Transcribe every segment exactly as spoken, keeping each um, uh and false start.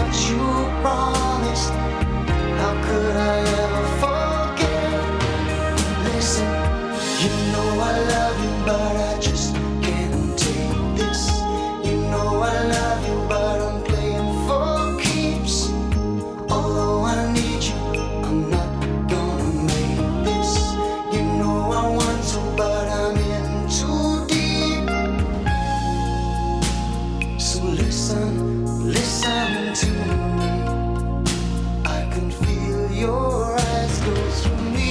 what you promised. How could I ever forget? Listen, you know I love you, but I just can't take this. You know I love you, but I'm playing for keeps. Although I need you, I'm not gonna make this. You know I want to, but I'm in too deep. So listen, listen to me. I can feel your eyes go through me.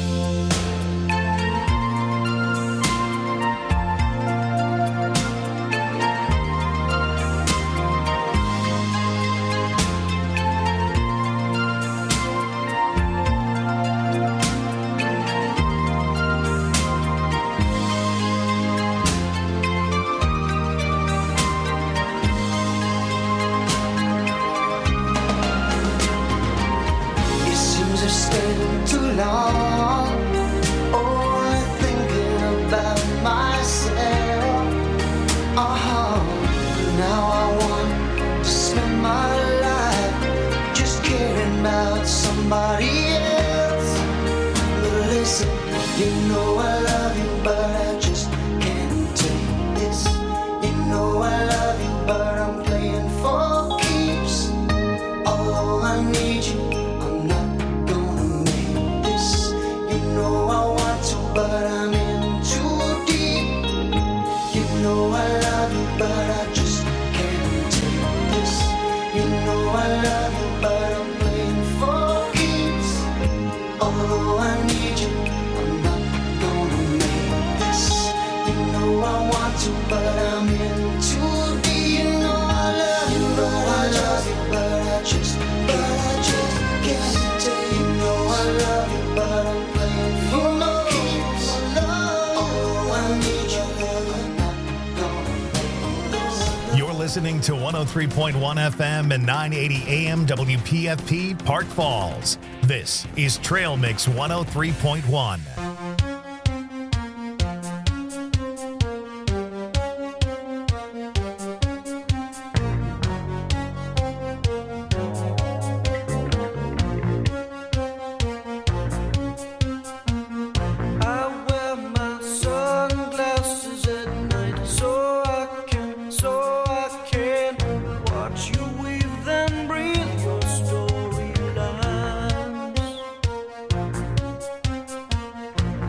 It seems I've stayed too long, only thinking about myself. Oh, now I want to spend my life just caring about somebody else. But listen, you know I love you, but I just can't take this. You know I love you, but I'm playing for keeps. Although I need you, I'm not gonna make this. You know I want to, but I'm in too deep. You know I love you, but I just can't take this. You know I love you, but I'm playing for keeps. Although I need you, I'm not gonna make this. You know I want to, but I'm in too deep. You know I love you, but I love you, but I just, but I just can't take. You know I love you, but I'm playing for keeps. Although I need you, I'm not gonna make this. You're listening to one oh three point one F M and nine eighty A M W P F P Park Falls. This is Trail Mix one oh three point one. I wear my sunglasses at night so I can, so I can watch you weave and breathe your storylines.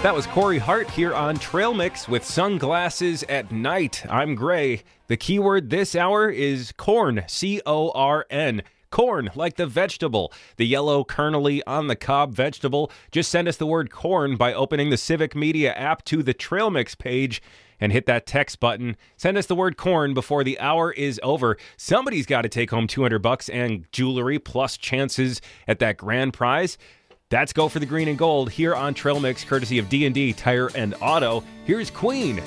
That was Corey Hart here on Trail Mix with Sunglasses at Night. I'm Gray. The keyword this hour is corn, C O R N. Corn, like the vegetable, the yellow kernely on the cob vegetable. Just send us the word corn by opening the Civic Media app to the Trail Mix page and hit that text button. Send us the word corn before the hour is over. Somebody's got to take home two hundred bucks and jewelry plus chances at that grand prize. That's Go for the Green and Gold here on Trail Mix, courtesy of D and D Tire and Auto. Here's Queen.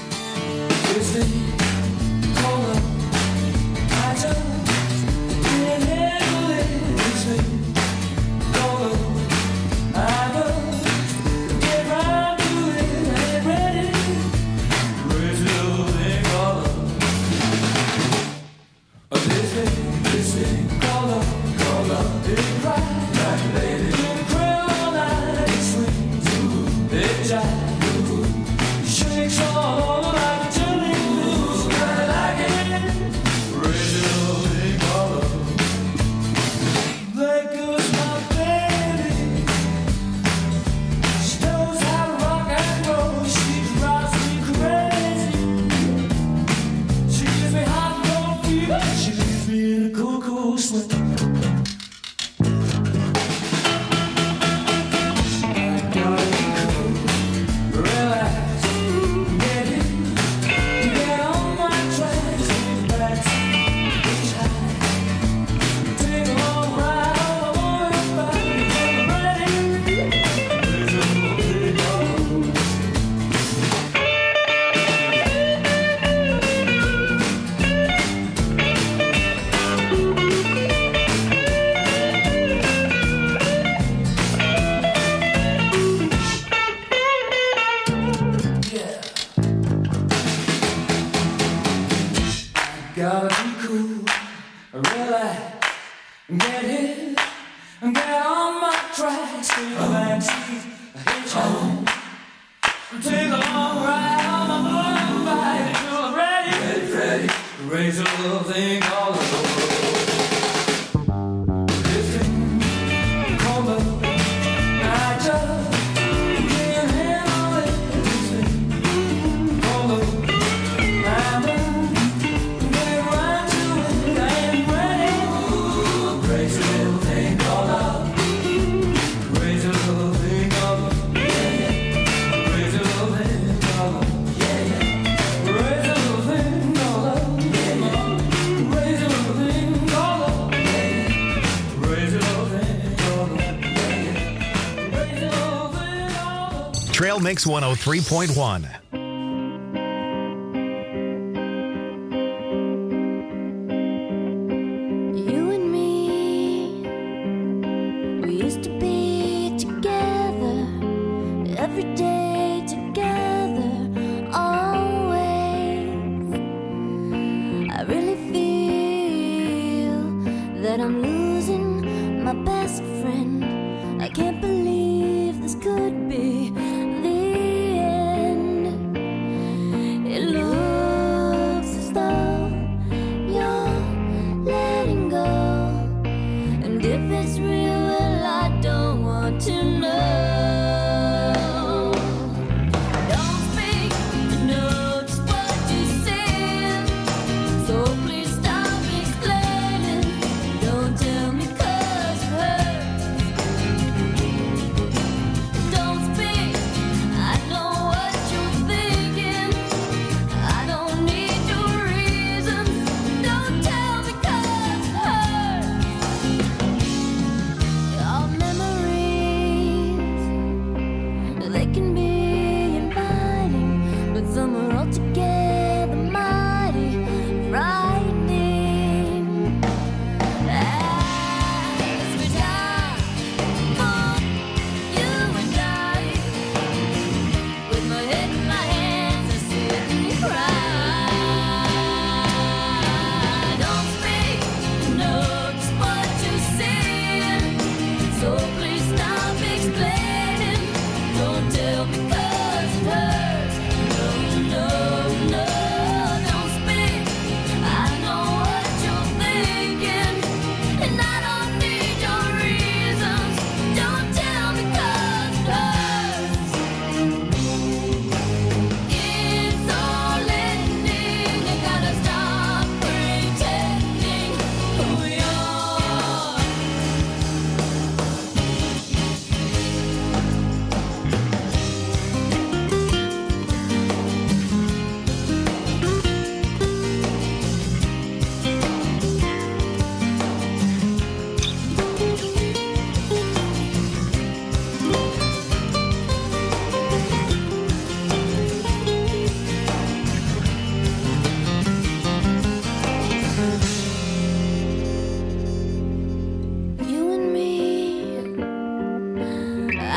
Trail Mix one oh three point one. You and me, we used to be together, every day together, always. I really feel that I'm losing my best friend. I can't believe this could be Don't speak.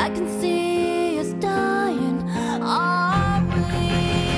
I can see us dying. Are we?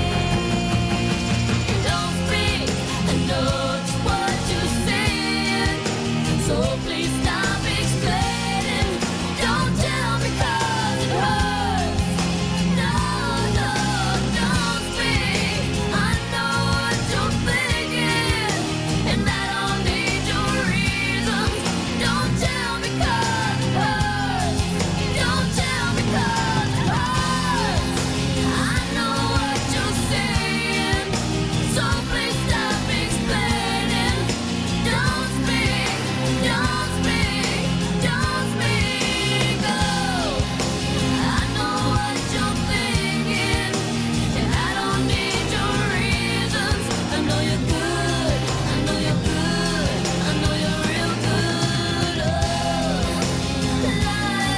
Don't speak, I know just what you're saying. So please stop explaining. Don't tell me 'cause it hurts. No, no, don't speak. I know what you're thinking, and I don't need your reasons. Don't tell me 'cause it hurts. Don't tell me 'cause it hurts. I know what you're saying, so please stop explaining. Don't speak, don't speak, don't speak. Oh, I know what you're thinking, and I don't need your reasons. I know you're good, I know you're good, I know you're real good. Oh, la la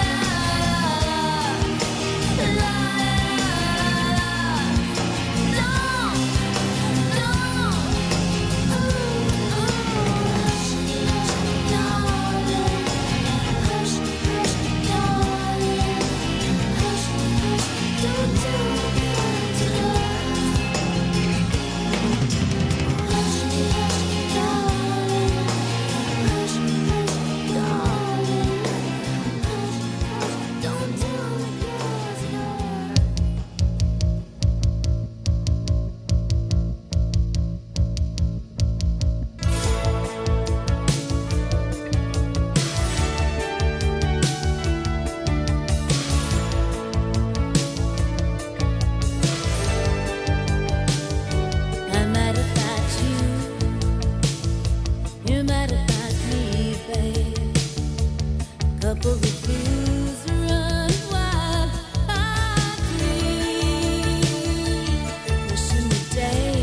la la. Don't, don't. Ooh, ooh. Hush, darling. Hush, hush, darling. Hush, hush, don't tell me what it hurts. Hush, hush, darling. Hush, hush, darling. Hush, hush, don't tell me 'cause it hurts. I'm mad about you. You're mad about me, babe. Couple of fools run wild on three. Wishing the day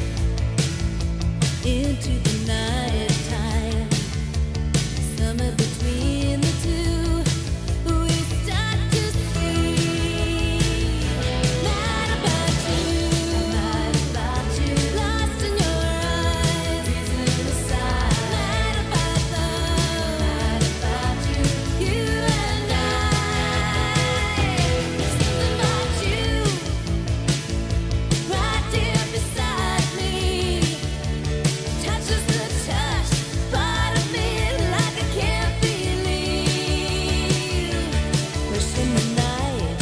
into the night time. Somewhere between the two, we start to see. Mad about you, mad about you, lost in your eyes, reason aside. Mad about love, mad about you, you and I. There's something about you, right here beside me. Touches the touch, part of me like I can't believe. Pushing the night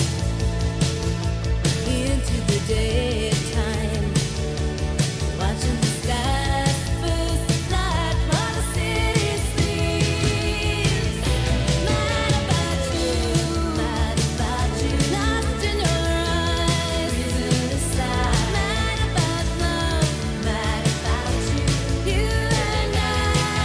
into the daytime, watching the skies first light while the city sleeps. Mad about you, mad about you, lost in your eyes, reason aside. Mad about love, mad about you, you and I.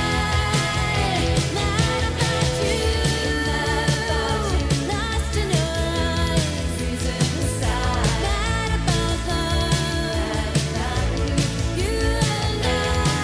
Mad about you, mad about you, lost in your eyes, reason aside. Mad about love, mad about you, you and I.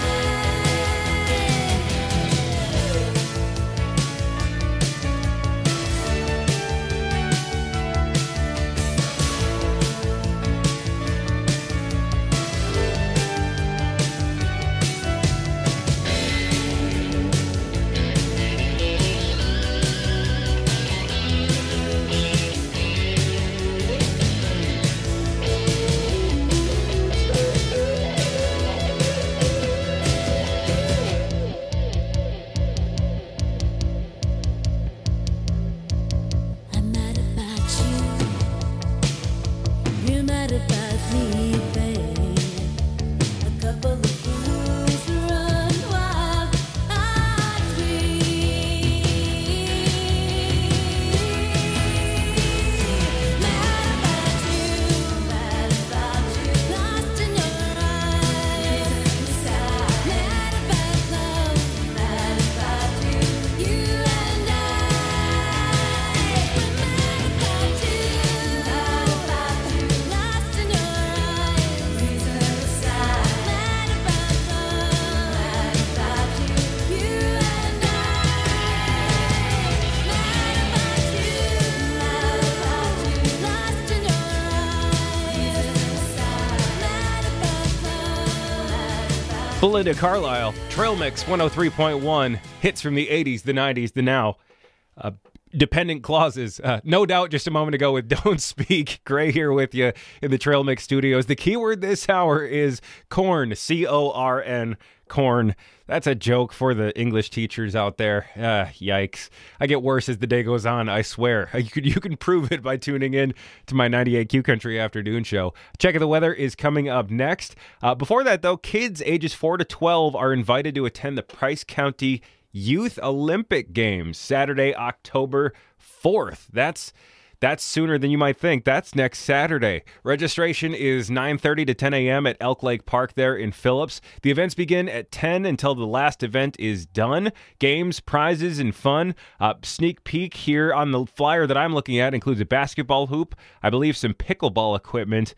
I'm mad about you. You're mad about me, babe. A couple of fools run wild on three. Mad about you, mad about you, lost in your eyes. Mad about love, mad about you, you and I. We're mad about you, mad about you, lost in your eyes. Reason aside. Mad about love, mad about you, you and I. Mad about you, mad about you, lost in your eyes. Reason aside. Mad about love, mad about Belinda Carlisle, Trail Mix one oh three point one, hits from the eighties, the nineties, the now. Uh, dependent clauses. Uh, no doubt just a moment ago with Don't Speak. Gray here with you in the Trail Mix studios. The keyword this hour is corn, C O R N, corn. That's a joke for the English teachers out there. Uh, yikes. I get worse as the day goes on, I swear. You can, you can prove it by tuning in to my ninety-eight Q Country afternoon show. Check of the weather is coming up next. Uh, before that, though, kids ages four to twelve are invited to attend the Price County Youth Olympic Games Saturday, October fourth. That's that's sooner than you might think. That's next Saturday. Registration is nine thirty to ten a.m. at Elk Lake Park there in Phillips. The events begin at ten until the last event is done. Games, prizes, and fun. Uh, sneak peek here on the flyer that I'm looking at includes a basketball hoop, I believe some pickleball equipment,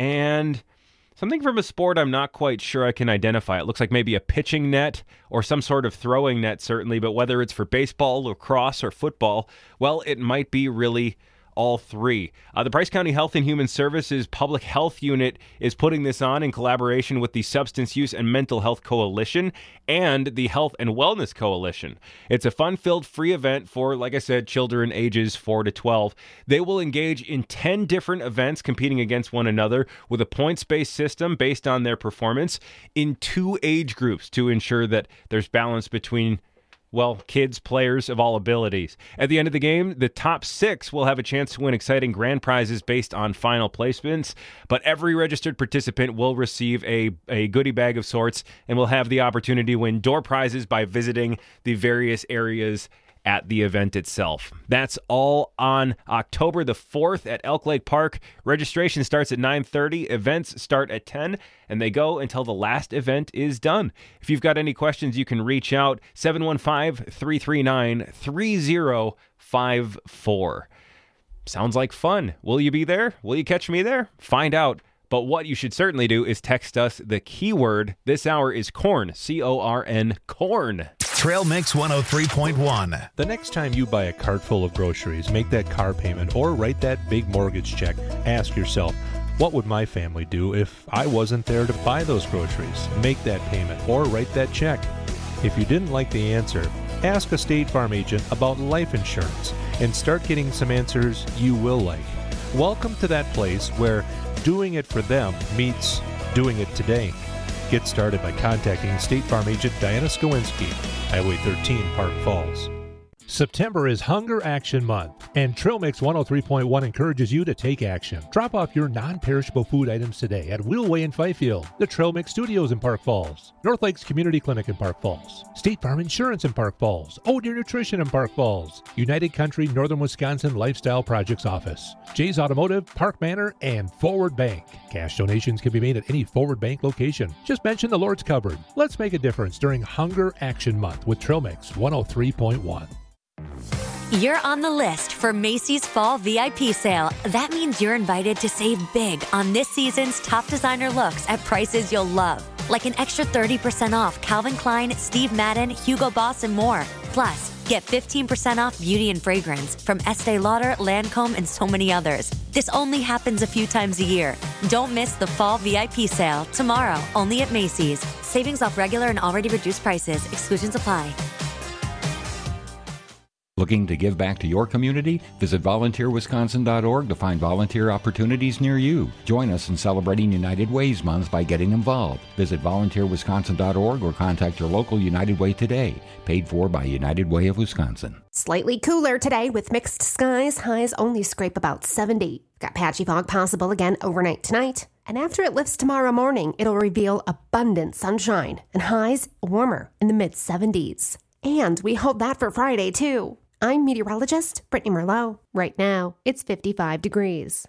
and something from a sport I'm not quite sure I can identify. It looks like maybe a pitching net or some sort of throwing net, certainly, but whether it's for baseball, lacrosse, or football, well, it might be really all three. Uh, the Price County Health and Human Services Public Health Unit is putting this on in collaboration with the Substance Use and Mental Health Coalition and the Health and Wellness Coalition. It's a fun-filled free event for, like I said, children ages four to twelve. They will engage in ten different events competing against one another with a points-based system based on their performance in two age groups to ensure that there's balance between, well, kids, players of all abilities. At the end of the game, the top six will have a chance to win exciting grand prizes based on final placements, but every registered participant will receive a, a goodie bag of sorts and will have the opportunity to win door prizes by visiting the various areas at the event itself. That's all on October the fourth at Elk Lake Park. Registration starts at nine thirty. Events start at ten, and they go until the last event is done. If you've got any questions, you can reach out seven one five, three three nine, three zero five four. Sounds like fun. Will you be there? Will you catch me there? Find out. But what you should certainly do is text us. The keyword this hour is corn, C O R N, corn. Trail Mix one oh three point one. The next time you buy a cart full of groceries, make that car payment, or write that big mortgage check, ask yourself, what would my family do if I wasn't there to buy those groceries, make that payment, or write that check? If you didn't like the answer, ask a State Farm agent about life insurance and start getting some answers you will like. Welcome to that place where doing it for them meets doing it today. Get started by contacting State Farm agent Diana Skowinski, Highway thirteen, Park Falls. September is Hunger Action Month, and Trail Mix one oh three point one encourages you to take action. Drop off your non-perishable food items today at Wheelway in Fifield, the Trail Mix Studios in Park Falls, North Lakes Community Clinic in Park Falls, State Farm Insurance in Park Falls, Oh Deer Nutrition in Park Falls, United Country Northern Wisconsin Lifestyle Projects Office, Jay's Automotive, Park Manor, and Forward Bank. Cash donations can be made at any Forward Bank location. Just mention the Lord's Cupboard. Let's make a difference during Hunger Action Month with Trail Mix one oh three point one. You're on the list for Macy's Fall V I P Sale. That means you're invited to save big on this season's top designer looks at prices you'll love. Like an extra thirty percent off Calvin Klein, Steve Madden, Hugo Boss, and more. Plus, get fifteen percent off beauty and fragrance from Estee Lauder, Lancome, and so many others. This only happens a few times a year. Don't miss the Fall V I P Sale tomorrow, only at Macy's. Savings off regular and already reduced prices. Exclusions apply. Looking to give back to your community? Visit volunteer wisconsin dot org to find volunteer opportunities near you. Join us in celebrating United Ways Month by getting involved. Visit volunteer wisconsin dot org or contact your local United Way today. Paid for by United Way of Wisconsin. Slightly cooler today with mixed skies. Highs only scrape about seventy. Got patchy fog possible again overnight tonight. And after it lifts tomorrow morning, it'll reveal abundant sunshine and highs warmer in the mid seventies. And we hold that for Friday, too. I'm meteorologist Brittany Merlot. Right now, it's fifty-five degrees.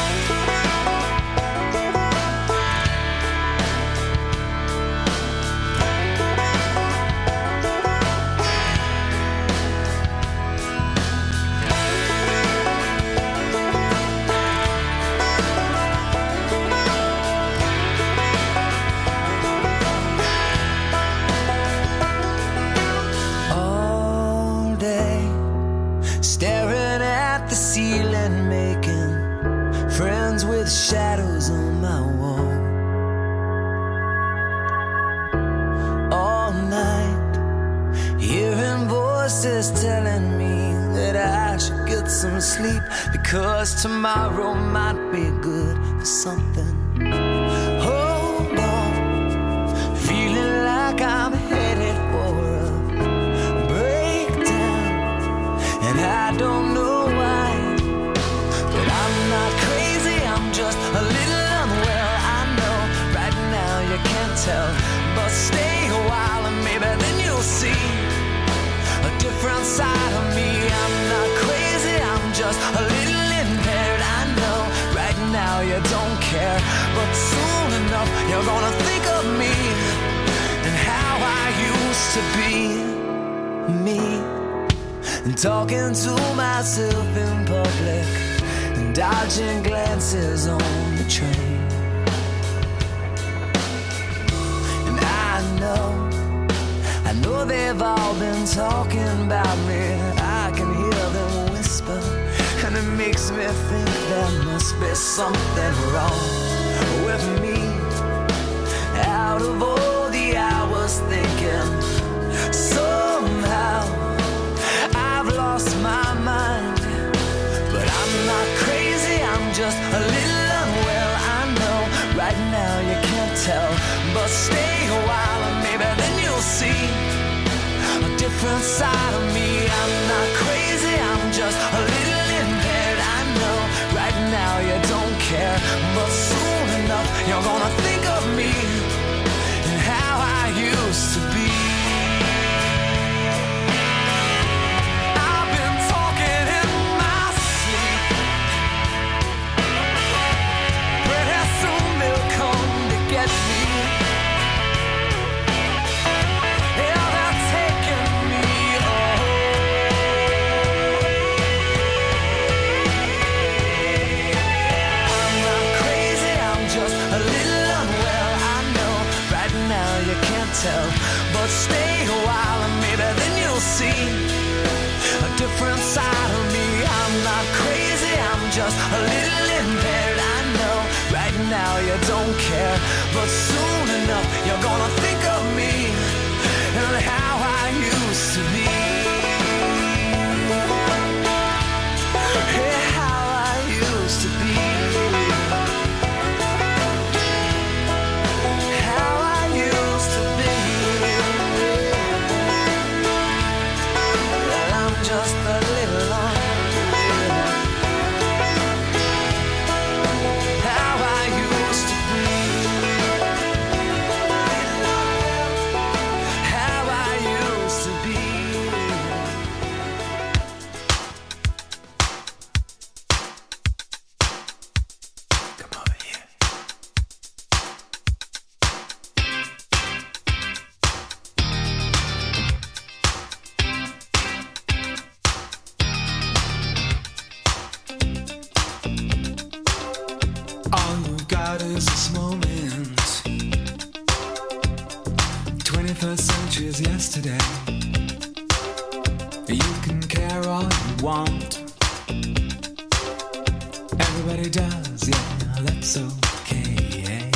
Staring at the ceiling, making friends with shadows on my wall. All night, hearing voices telling me that I some sleep, because tomorrow might be good for something. Hold on, feeling like I'm headed for a breakdown, and I don't know why, but I'm not crazy, I'm just a little unwell. I know right now you can't tell, but stay a while and maybe then you'll see a different side of me. I'm not crazy, I'm just a little impaired. I know right now you don't care, but soon enough you're gonna think of me and how I used to be me, and talking to myself in public and dodging glances on the train. And I know I know they've all been talking about me. I can hear them whisper, and it makes me think there must be something wrong with me. Out of all the hours thinking, somehow I've lost my mind. But I'm not crazy, I'm just a little unwell. I know right now you can't tell, but stay a while and maybe then you'll see a different side of me. I'm not crazy, I'm just a little impaired. I know right now you don't care, but soon enough you're gonna think of me and how I used to be. I've been talking in my sleep. Pretty soon they'll come to get me. Yeah, they're taking me away. I'm not crazy, I'm just a little unwell. I know right now you can't tell, but stay a while and maybe then you'll see a different side of me. I'm not crazy, I'm just a little impaired. I know right now you don't care, but soon enough you're gonna think of me and how I used to be. Yeah, how I used to be. How I used to be. Well, I'm just a little unwell. How I used to be. How I used to be. Come over here. All you've got is this moment. twenty-first century is yesterday. You can care all you want. Everybody does, yeah, that's okay.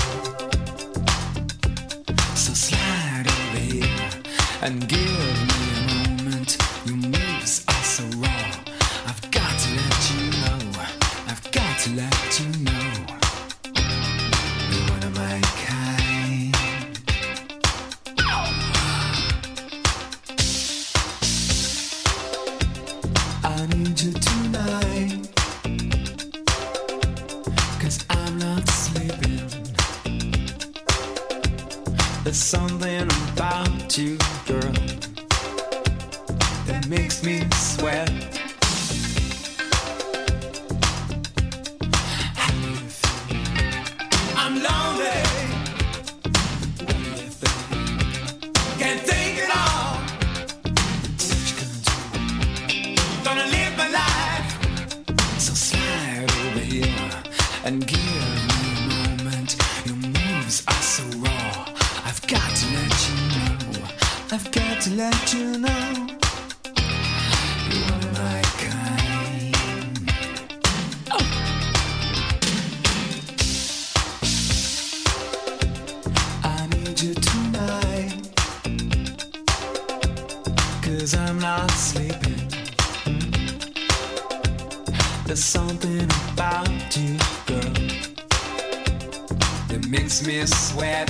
So slide over here and give me a moment. Your moves are so raw. I've got to let you know. I've got to let you know. You're one of my kind. I need you tonight, 'cause I'm not sleeping. There's something about you, girl, that makes me sweat. How do you feel? I'm lonely. What do you think? Can't think at all. What you gonna do? Gonna live my life. So slide over here and give me a moment. Your moves are so raw. I've got to let you know. I've got to let you know. You're one of my kind. Oh. I need you tonight, 'cause I'm not sleeping. There's something about you, girl, that makes me sweat.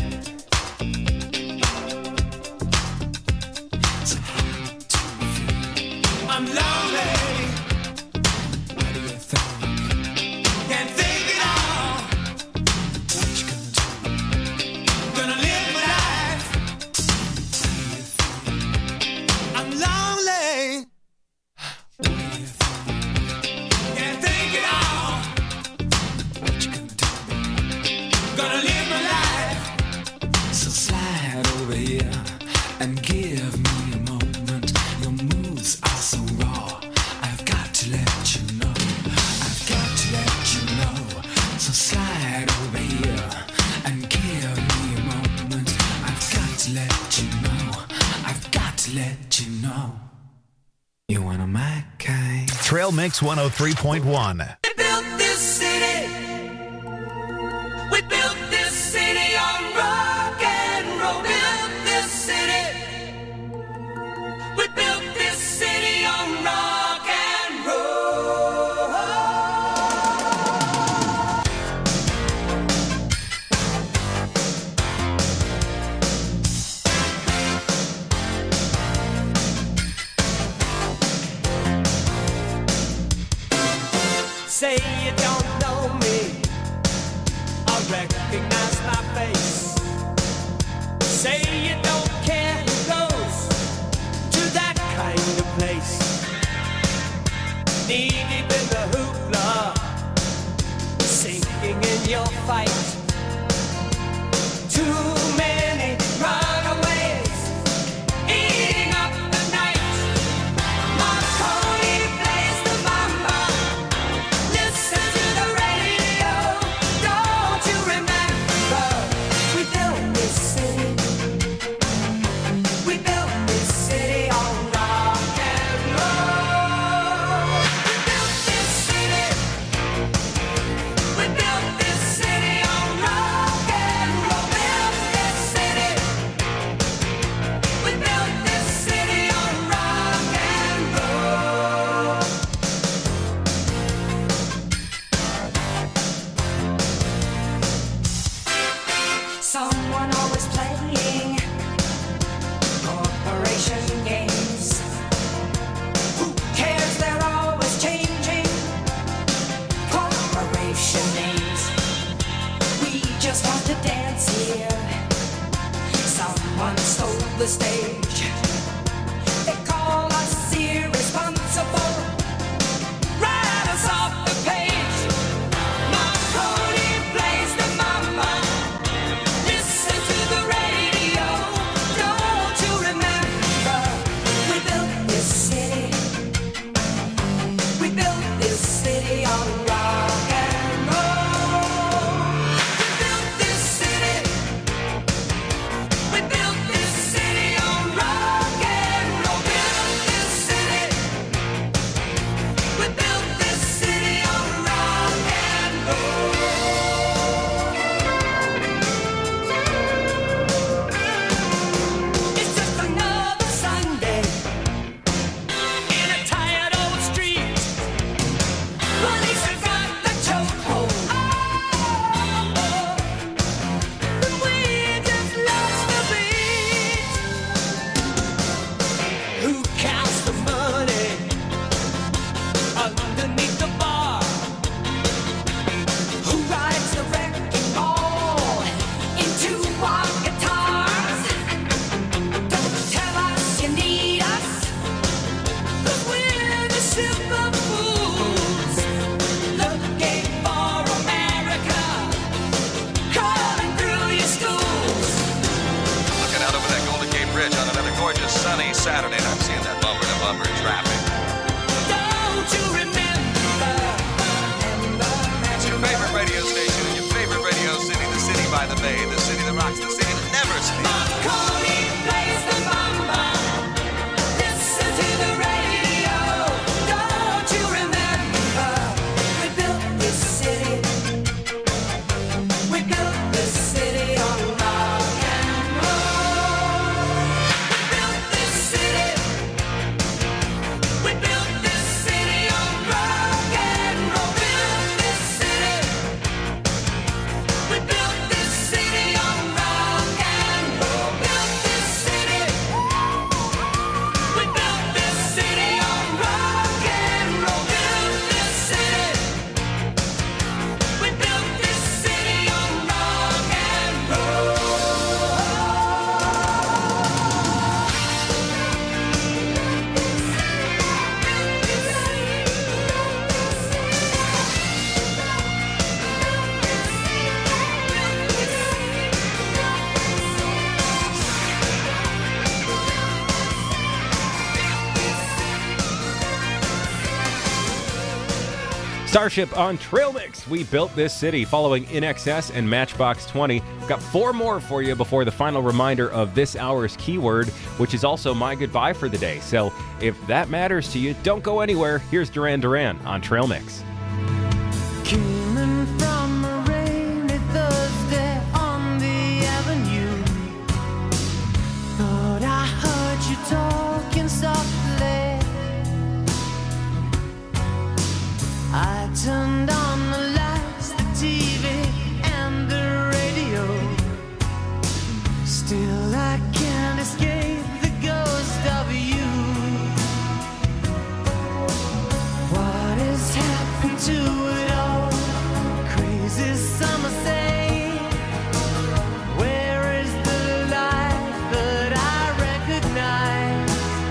So hard to feel. I'm lonely. What do you think? Can't think it all. What you gonna do? Gonna live my life. How do you feel? I'm lonely. What do you think? Can't think it all. What you gonna do? Gonna live my life. So slide over here and give me a moment. Your moves are so raw. I've got to let you know. I've got to let you know. So slide over here and give me a moment. I've got to let you know. I've got to let you know. You wanna my kind. Trail Mix one oh three point one. We built this city. We built this city on rock and roll. Built this city. We built this city on rock and roll. Say you don't know me, I recognize my face. Say you don't care who goes to that kind of place. Knee deep in the hoopla, sinking in your fight. Too many runaways, eating up the night. Marconi plays the mama. Listen to the radio. Don't you remember? We built this city. We built this city on rock and roll. We built this city. We built this city on rock and roll. Built this city. We built this city on rock and roll. Someone always playing corporation games. Who cares? They're always changing corporation names. We just want to dance here. Someone stole the stage. They call us irresponsible. Write us off the page. Marconi plays the mama. Listen to the radio. Don't you remember? We built this city. We built this city on rock and roll. We built this city. We built this city on rock and roll. Built this city. We built this city on rock and roll. It's just another Sunday in a tired old street. Police have got the chokehold. But we just lost the beat. Who counts the money underneath the bar? Who rides the wrecking ball into our guitars? Don't tell us you need us, 'cause we're the simple fools looking for America, calling through your schools. Looking out over that Golden Gate Bridge on another gorgeous sunny Saturday, and I'm seeing that bumper to bumper traffic. Don't you remember? It's your favorite radio station in your favorite radio city, the city by the bay, the city that rocks, the city that never sleeps. Marconi plays the mama. Listen to the radio. Don't you remember? We built this city. We built this city on rock and roll. We built this city. We built this city on rock and Starship on Trail Mix. We built this city following I N X S and Matchbox twenty. Got four more for you before the final reminder of this hour's keyword, which is also my goodbye for the day. So if that matters to you, don't go anywhere. Here's Duran Duran on Trail Mix. Came in from a rainy Thursday on the avenue. Thought I heard you talking softly. I turned on the lights, the T V, and the radio. Still I can't escape the ghost of you. What has happened to it all? Crazy summer say, where is the life that I recognize?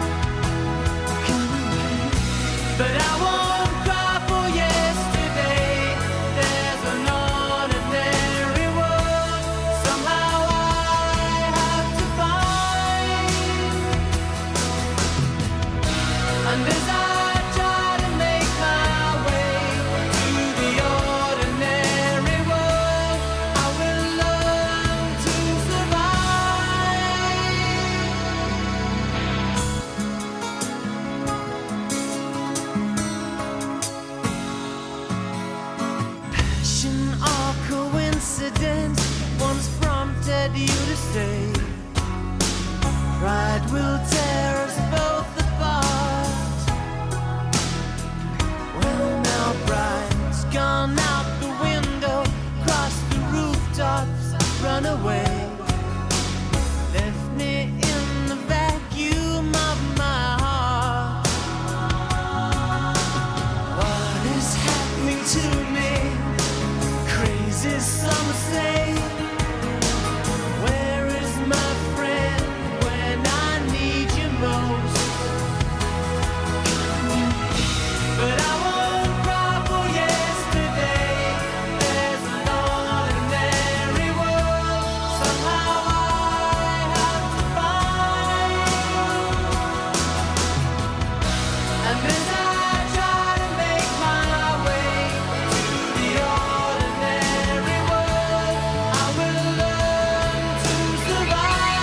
But I won't cry for yesterday. There's an ordinary world somehow I have to find. And as I try to make my way to the ordinary world, I will learn to survive. Passion or coincidence once prompted you to say, pride will tear us both apart. Well, now pride's gone out the window, crossed the rooftops, run away. Left me in the vacuum of my heart. What is happening to me? Crazy some say. Where is my friend when I need you most? But I won't cry for yesterday. There's an ordinary world somehow I have to find. And as I try to make my way to the ordinary world, I will learn to survive.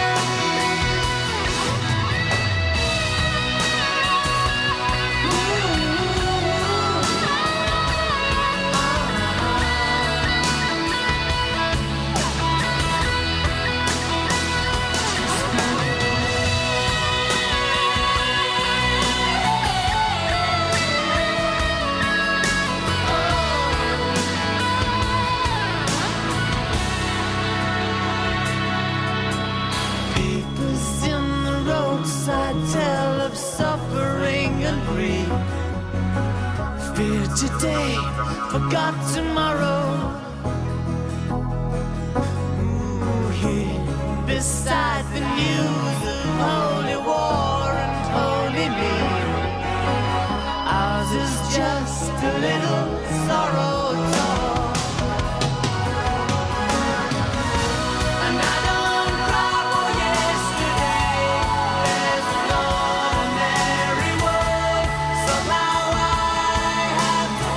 Papers in the roadside tell of suffering and grief. Fear today, forgot tomorrow. Ooh, here beside the news of holy war and holy need, ours is just a little sorrow talk. And I don't cry for yesterday. There's an ordinary world somehow I have to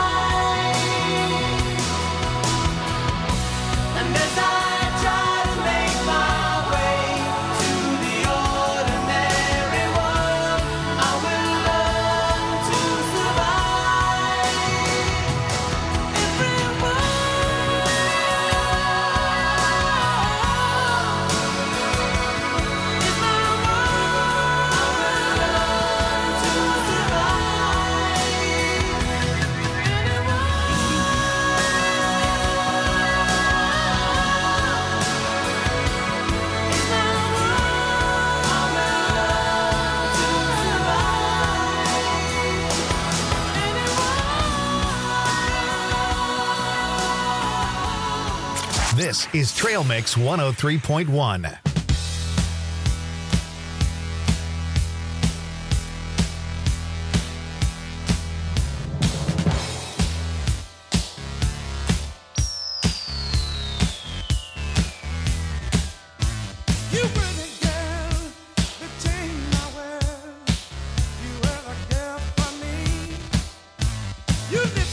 find. And as I try to make my way to the ordinary world, I will learn to survive. Everyone. Is my world. I will learn to survive. Anyone. Is my world. I will learn to survive. This is Trail Mix one oh three point one. You were the girl that changed my world. You were the girl for me. You did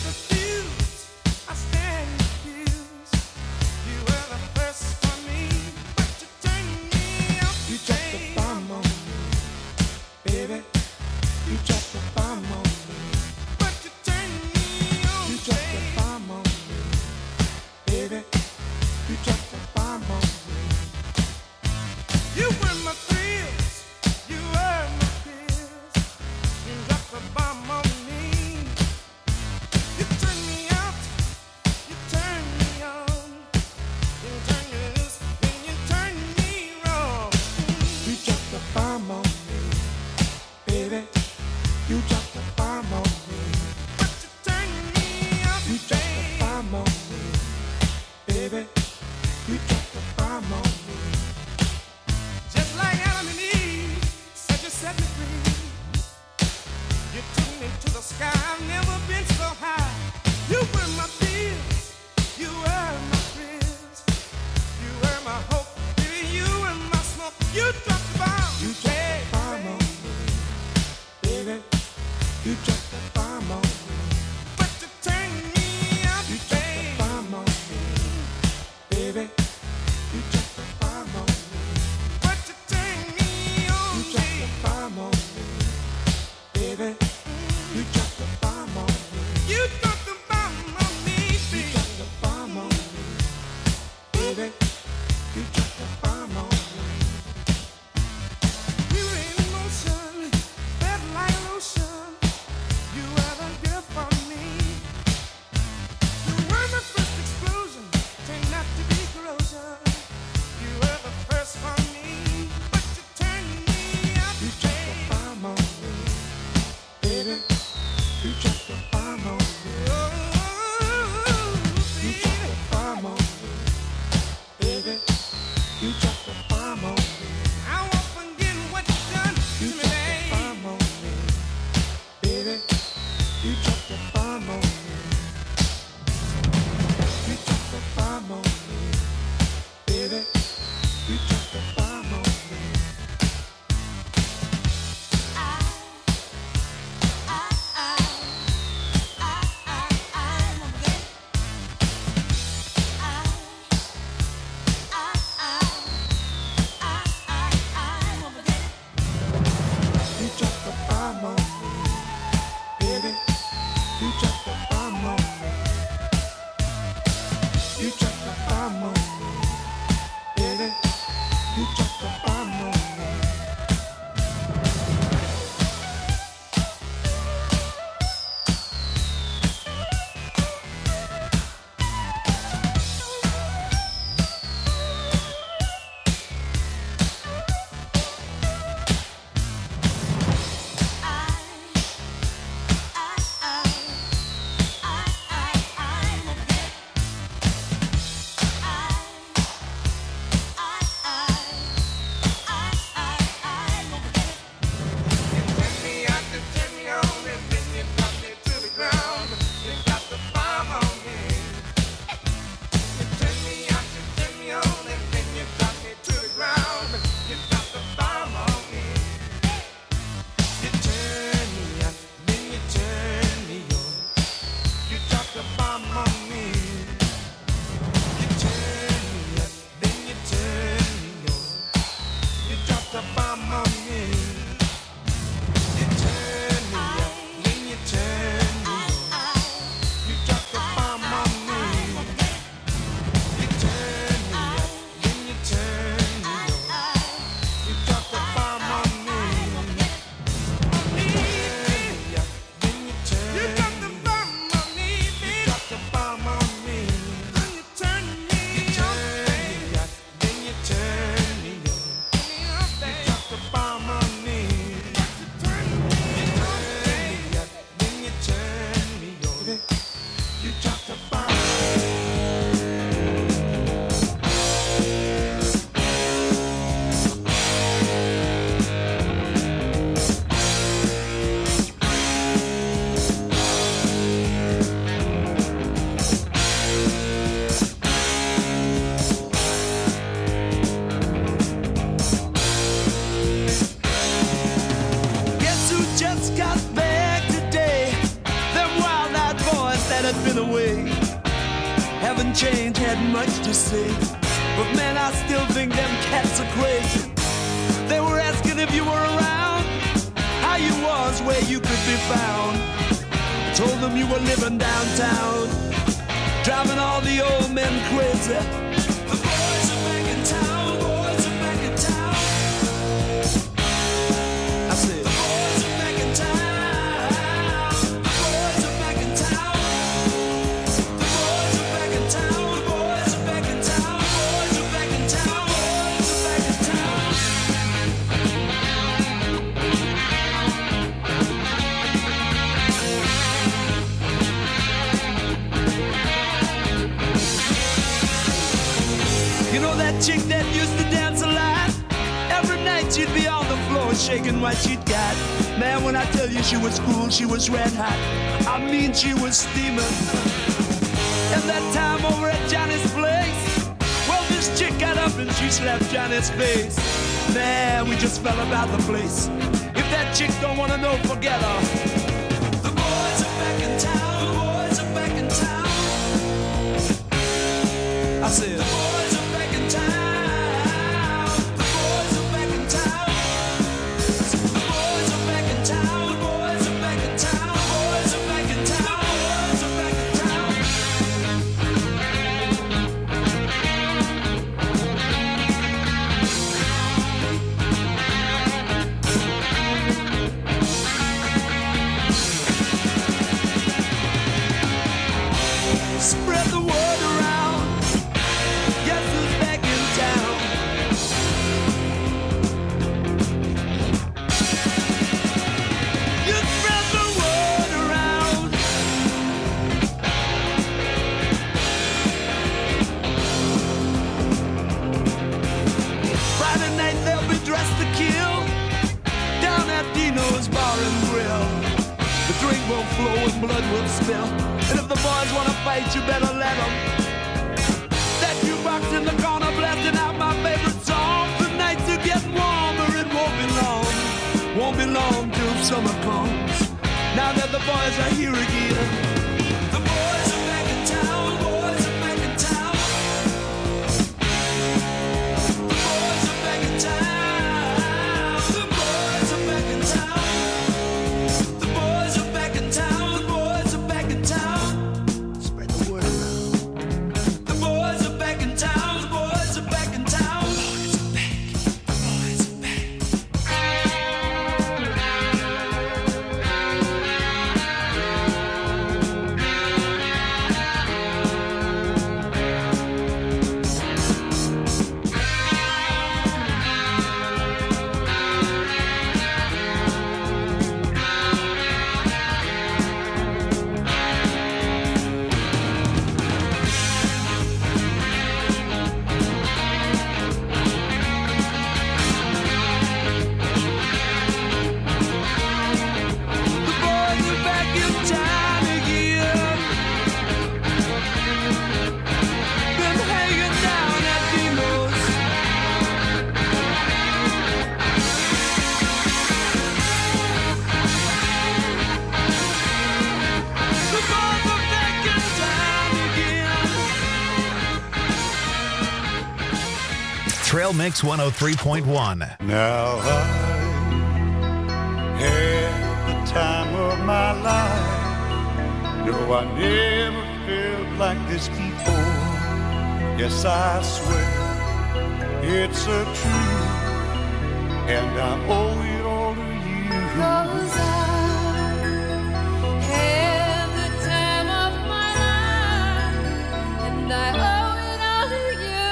You dropped the bomb on me. But you turned me on. You dropped the bomb on me. Baby, you dropped the bomb on me. You were my thrills. You were my pills. You dropped the bomb on me. You turned me out. You turned me on. You turned me loose. Then you turned me wrong. You dropped the bomb on me. Baby, you dropped the bomb on me. But you turned me out. You dropped the bomb on me. Baby, you dropped the bomb on me. Just like Adam and Eve said you set me free. You took me to the sky. I've never been so high. You were my fears. You were my fears. You were my hope. Baby, you were my smoke. You dropped the bomb. You dropped the bomb on me. Baby, you dropped the bomb on me. But you turned me out. You dropped the bomb on me. Baby, you dropped the bomb on me. But you turned me on. You dropped the bomb on me. Baby, you dropped the bomb on me. You dropped the bomb on me. You dropped the bomb on me. Baby, you dropped the bomb on me. You were in motion, felt like lotion. You were the girl for me. You were my first explosion, turned out to be corrosion. You were the first for me, but you turned me out. You dropped the bomb on me, baby. You dropped the bomb on me. Oh, you dropped the bomb on me, baby. You dropped the bomb on me. I won't forget what you done to me, baby. You dropped the bomb on me, baby. You dropped the bomb on me. You dropped the bomb on me, baby. You dropped the bomb on me. You dropped the bomb on me, baby. You dropped the bomb on me. You dropped the bomb on me, baby. You dropped the bomb on me. haven't changed, had much to say. But man, I still think them cats are crazy. They were asking if you were around. I how you was, where you could be found. I told them you were living downtown, driving all the old men crazy. The boys are back in town, boys are back in town. I said, the boys are back in town, the boys are back in town. The boys are back in town, the boys are back in town, boys are back in town, boys are back in town. You know that chick that used to dance a lot? Every night she'd be on the floor shaking what she'd got. Man, when I tell you she was cool, she was red hot. I mean, she was steaming. And that time over at Johnny's place, well, this chick got up and she slapped Johnny's face. Man, we just fell about the place. If that chick don't wanna know, forget her. The boys are back in town, the boys are back in town. I said, the boys are back in town. The boys are back in town. The boys are back in town. The boys are back in town. The boys are back in town. The boys are back in town. Spread the word around. Guess who's back in town? You spread the word around. Friday night they'll be dressed to kill down at Dino's Bar and Grill. The drink will flow and blood will spill. And if the boys wanna fight, you better let them. That jukebox in the corner blasting out my favorite song. The nights are getting warmer, it won't be long. Won't be long till summer comes. Now that the boys are here again. The boys are back in town, boys are back in town. The boys are back in town. The boys are back in town. The boys are back in town. The boys are back in town. Spread the word around. The boys are back in town. The boys are back in town. The boys are back. The boys are back. The boys are back in town again. Been hanging down at Dino's. The boys are back in town again. Trail Mix one oh three point one. Now I had the time of my life. No, I never felt like this before. Yes, I swear it's a truth, and I owe it all to you. Cause I had the time of my life, and I owe it all to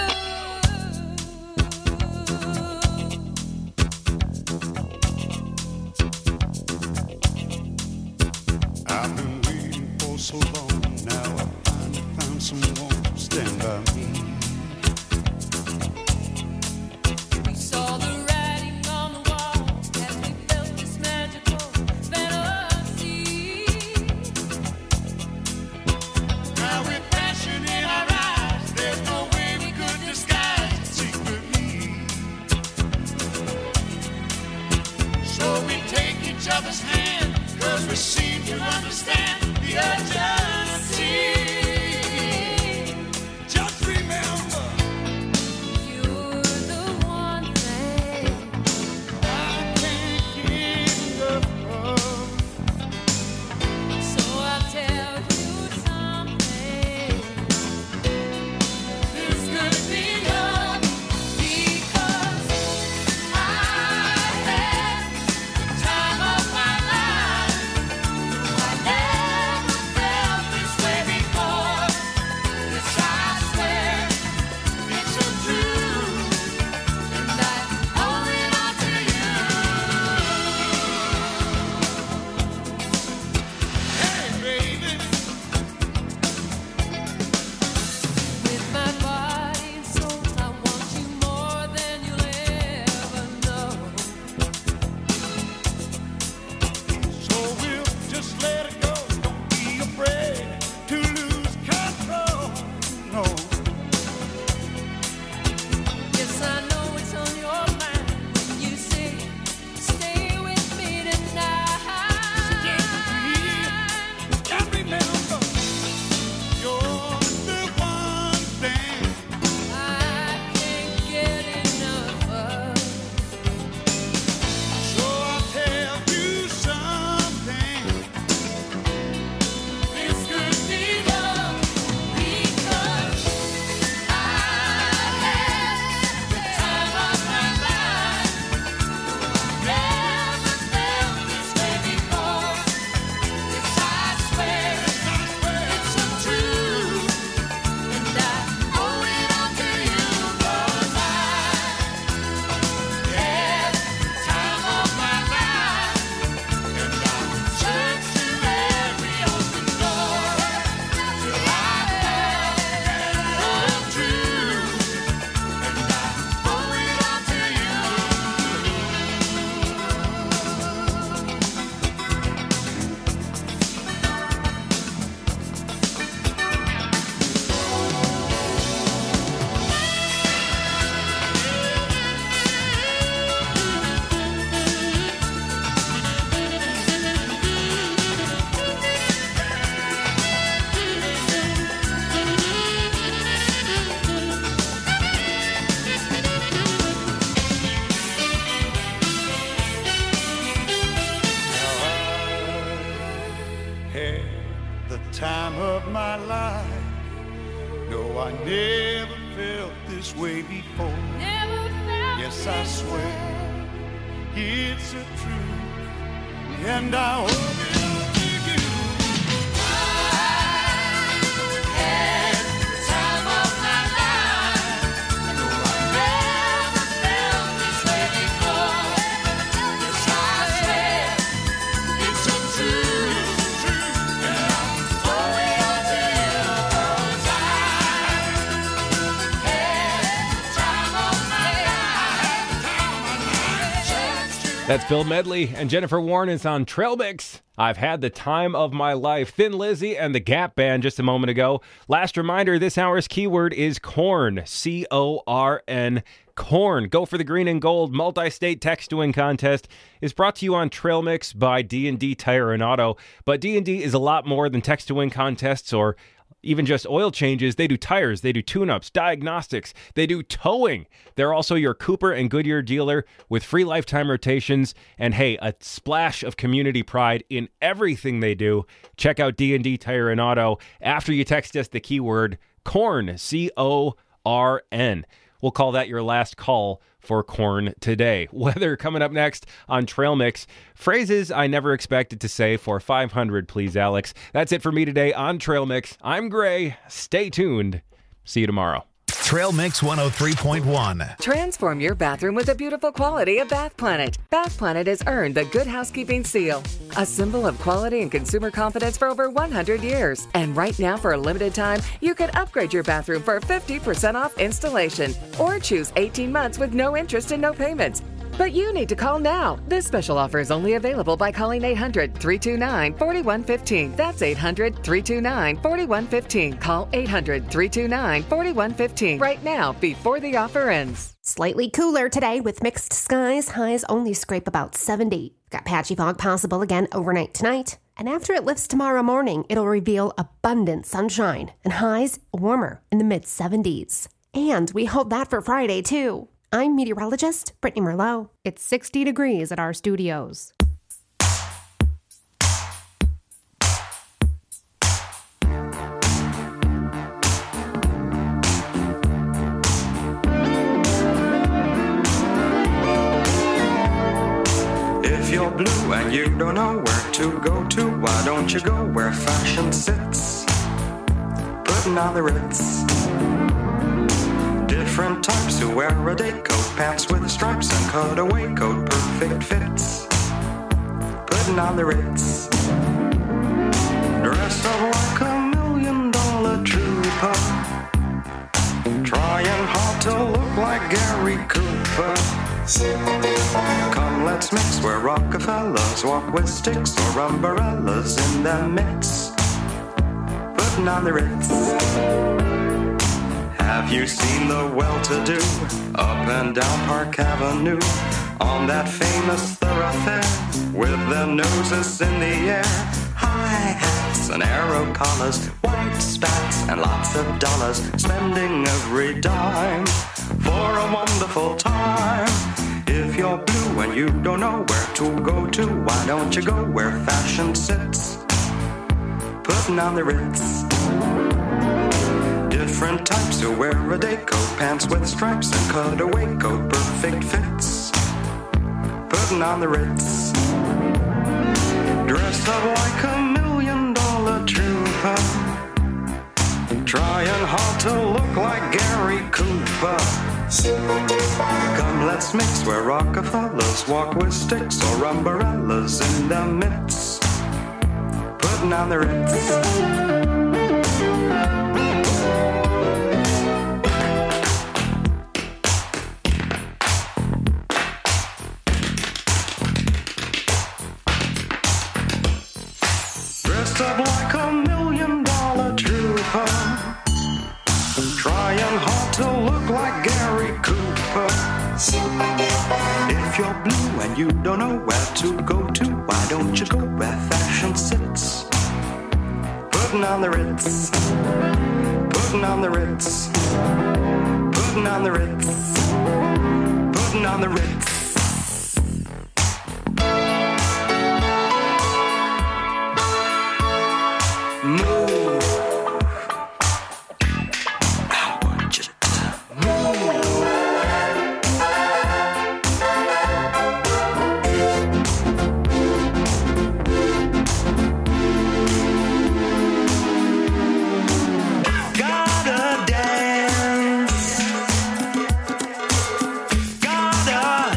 I've been waiting for so long. Now I finally found someone to stand by me. We saw the writing on the wall as we felt this magical fantasy. Now with passion in our eyes, there's no way we could disguise it secretly. So we take each other's hand, cause we seem to understand the urgency. Just remember, You're the one thing I can't get enough Had the time of my life. No, I never felt this way before. Never felt Yes, I this swear way. it's a truth, and I owe it to you. Had the time of my life. No, I never felt this way before. Yes, I swear it's a truth, and I owe it to you. 'Cause I had the time of my life. That's Bill Medley and Jennifer Warren is on Trail Mix. I've had the time of my life. Thin Lizzy and the Gap Band just a moment ago. Last reminder, this hour's keyword is corn. C O R N. Corn. Go for the green and gold multi-state text to win contest is brought to you on Trail Mix by D and D Tire and Auto. But D and D is a lot more than text to win contests or even just oil changes. They do tires, they do tune-ups, diagnostics, they do towing. They're also your Cooper and Goodyear dealer with free lifetime rotations and, hey, a splash of community pride in everything they do. Check out D and D Tire and Auto after you text us the keyword corn, C O R N. We'll call that your last call for corn today. Weather coming up next on Trail Mix. Phrases I never expected to say for five hundred, please, Alex. That's it for me today on Trail Mix. I'm Gray. Stay tuned. See you tomorrow. Trail Mix one oh three point one. Transform your bathroom with the beautiful quality of Bath Planet. Bath Planet has earned the Good Housekeeping Seal, a symbol of quality and consumer confidence for over one hundred years. And right now, for a limited time, you can upgrade your bathroom for fifty percent off installation or choose eighteen months with no interest and no payments. But you need to call now. This special offer is only available by calling eight hundred, three two nine, four one one five. That's eight hundred, three two nine, four one one five. Call eight hundred, three two nine, four one one five right now before the offer ends. Slightly cooler today with mixed skies. Highs only scrape about seventy. Got patchy fog possible again overnight tonight. And after it lifts tomorrow morning, it'll reveal abundant sunshine and highs warmer in the mid seventies. And we hold that for Friday, too. I'm meteorologist Brittany Merlot. It's sixty degrees at our studios. If you're blue and you don't know where to go to, why don't you go where fashion sits? Putting on the Ritz. Different types who wear a day coat, pants with stripes and cutaway coat, perfect fits. Putting on the Ritz. Dressed up like a million dollar trooper, trying hard to look like Gary Cooper. Come, let's mix where Rockefellers walk with sticks or umbrellas in their midst. Putting on the Ritz. Have you seen the well-to-do up and down Park Avenue on that famous thoroughfare with their noses in the air? High hats and arrow collars, white spats and lots of dollars, spending every dime for a wonderful time. If you're blue and you don't know where to go to, why don't you go where fashion sits? Putting on the Ritz. Different types who wear a day coat, pants with stripes and cutaway coat, perfect fits. Putting on the Ritz. Dressed up like a million dollar trooper, trying hard to look like Gary Cooper. Come, let's mix where Rockefellers walk with sticks or umbrellas in their midst. Putting on the Ritz. Up like a million dollar trooper, trying hard to look like Gary Cooper. If you're blue and you don't know where to go to, why don't you go where fashion sits? Putting on the Ritz. Putting on the Ritz. Putting on the Ritz. Putting on the Ritz. move. I want you to move. Gotta dance. Gotta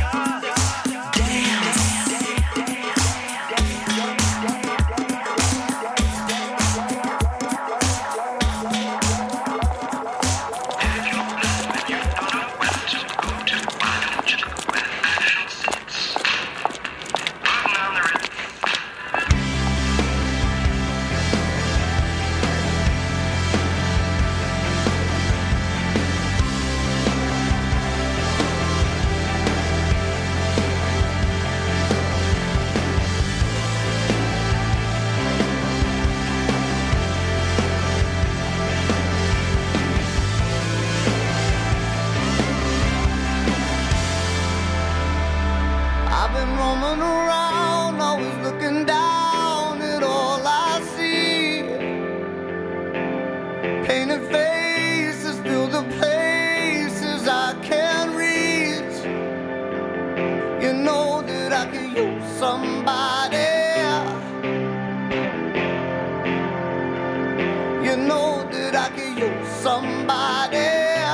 I've been roaming around, always looking down at all I see. Painted faces fill the places I can't reach. You know that I could use somebody. You know that I could use somebody.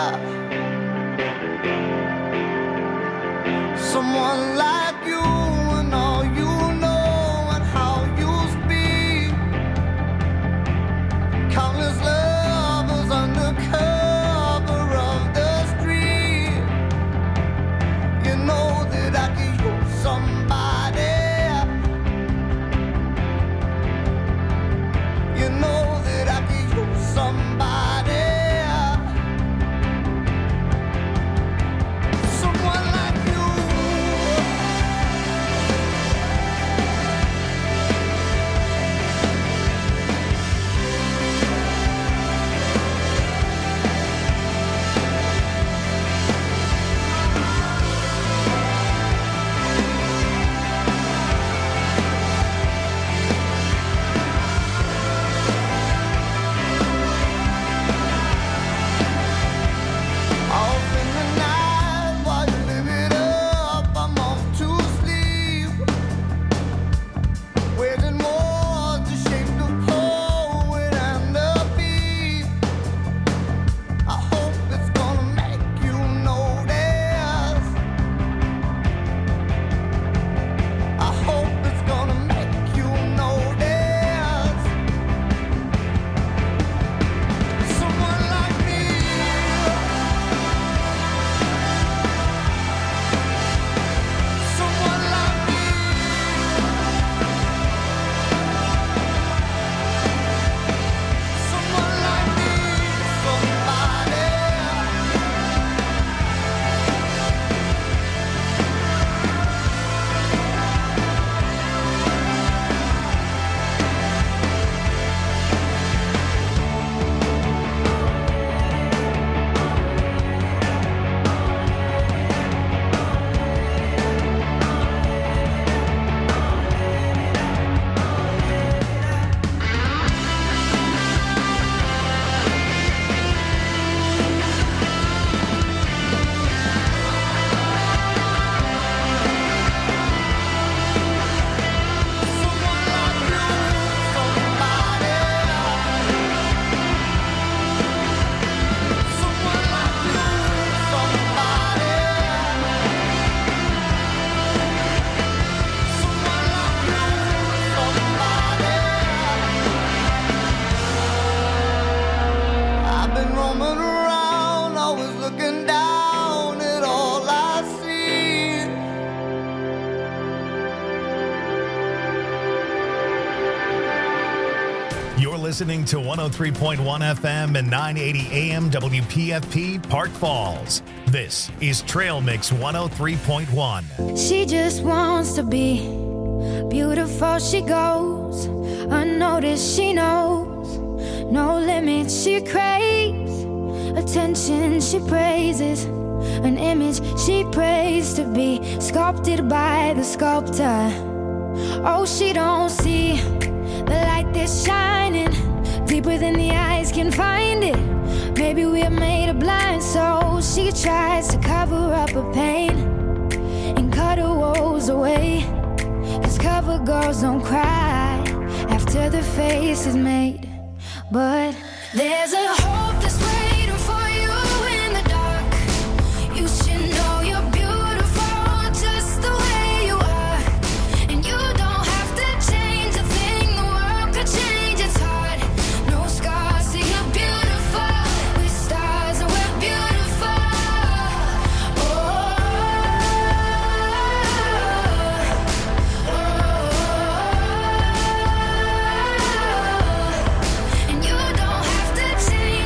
Someone like you and all you know and how you speak. Countless lovers under cover of the street. You know that I could use somebody. You know that I could use somebody. Someone like you. I'll spend the night while you live it up. I'm off to sleep, waging war to shape the poet and the beat. I hope it's gonna make you notice. I hope it's gonna make you notice. Someone like me. Someone like me. Someone like me. Somebody. I've been roaming around, always looking down at all I see. You're listening to one oh three point one F M and nine eighty A M W P F P Park Falls. This is Trail Mix one oh three point one. She just wants to be beautiful. She goes unnoticed. She knows no limits. She craves attention. She praises an image she prays to be sculpted by the sculptor. Oh, she don't see the light that's shining within the eyes can find it. Maybe we're made of blind souls. She tries to cover up her pain and cut her woes away. Cause cover girls don't cry after the face is made. But there's a hole